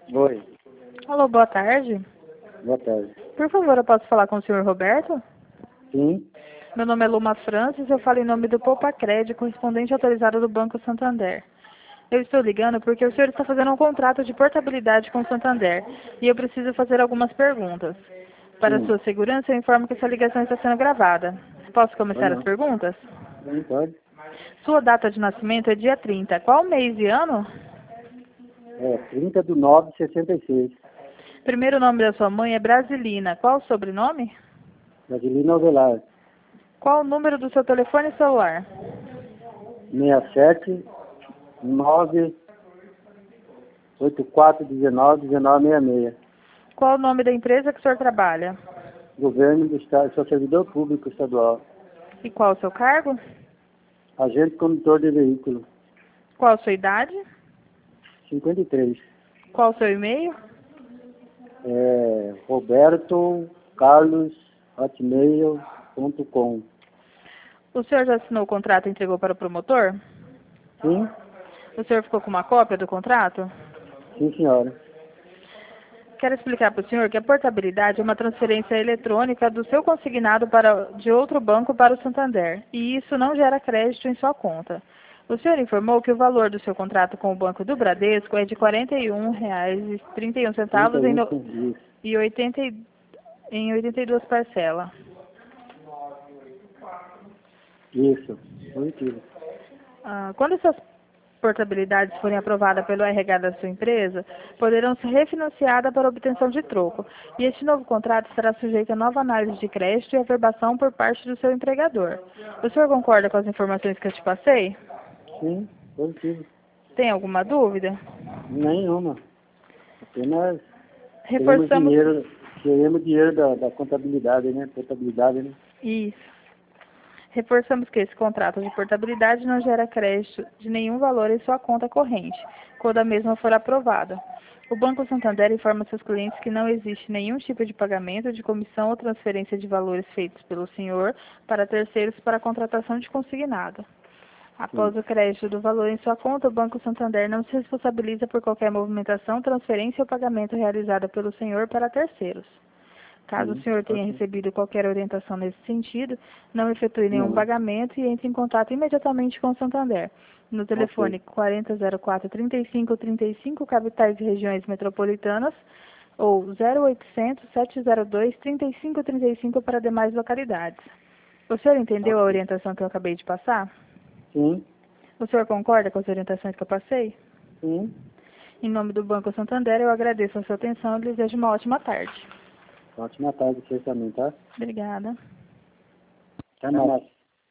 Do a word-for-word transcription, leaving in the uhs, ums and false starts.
Oi, Alô, boa tarde. boa tarde. Por favor, eu posso falar com o senhor Roberto? Sim, Meu nome é Luma Francis, eu falo em nome do Poupa Crédito, correspondente autorizado do Banco Santander. Eu estou ligando porque o senhor está fazendo um contrato de portabilidade com o Santander e eu preciso fazer algumas perguntas. Para sim. sua segurança, eu informo que essa ligação está sendo gravada. Posso Ou começar as não. perguntas? Sim, pode. Sua data de nascimento é dia trinta. Qual mês e ano? É, trinta de nove de sessenta e seis. Primeiro nome da sua mãe é Brasilina. Qual o sobrenome? Brasilino Avelar. Qual o número do seu telefone celular? seis sete nove oito quatro um nove um nove seis seis. Qual o nome da empresa que o senhor trabalha? Governo do Estado, sou servidor público estadual. E qual o seu cargo? Agente condutor de veículo. Qual a sua idade? cinquenta e três. Qual o seu e-mail? É, Roberto Carlos hotmail ponto com. O senhor já assinou o contrato e entregou para o promotor? Sim, O senhor ficou com uma cópia do contrato? sim senhora. Quero explicar para o senhor que a portabilidade é uma transferência eletrônica do seu consignado para, de outro banco para o Santander, e isso não gera crédito em sua conta. O senhor informou que o valor do seu contrato com o Banco do Bradesco é de quarenta e um reais e trinta e um trinta centavos e em, um no, isso. e oitenta, e- em oitenta e duas parcelas. Isso. Positivo. Ah, quando essas portabilidades forem aprovadas pelo R H da sua empresa, poderão ser refinanciadas para obtenção de troco. E este novo contrato estará sujeito a nova análise de crédito e averbação por parte do seu empregador. O senhor concorda com as informações que eu te passei? Sim, positivo. Tem alguma dúvida? Nenhuma. Apenas queremos Reforçamos dinheiro, queremos dinheiro da, da contabilidade, né? Contabilidade, né? isso. Reforçamos que esse contrato de portabilidade não gera crédito de nenhum valor em sua conta corrente, quando a mesma for aprovada. O Banco Santander informa seus clientes que não existe nenhum tipo de pagamento de comissão ou transferência de valores feitos pelo senhor para terceiros para a contratação de consignado. Sim. Após o crédito do valor em sua conta, o Banco Santander não se responsabiliza por qualquer movimentação, transferência ou pagamento realizada pelo senhor para terceiros. Caso o Sim. senhor tenha Ok. recebido qualquer orientação nesse sentido, não efetue nenhum Não. pagamento e entre em contato imediatamente com o Santander. No telefone Ok. quarenta zero quatro trinta e cinco trinta e cinco, capitais e regiões metropolitanas, ou zero oitocentos sete zero dois trinta e cinco trinta e cinco para demais localidades. O senhor entendeu a Ok. orientação que eu acabei de passar? Sim. O senhor concorda com as orientações que eu passei? Sim. Em nome do Banco Santander, eu agradeço a sua atenção e lhe desejo uma ótima tarde. Ótima tarde pra você também, tá? Obrigada. Até mais.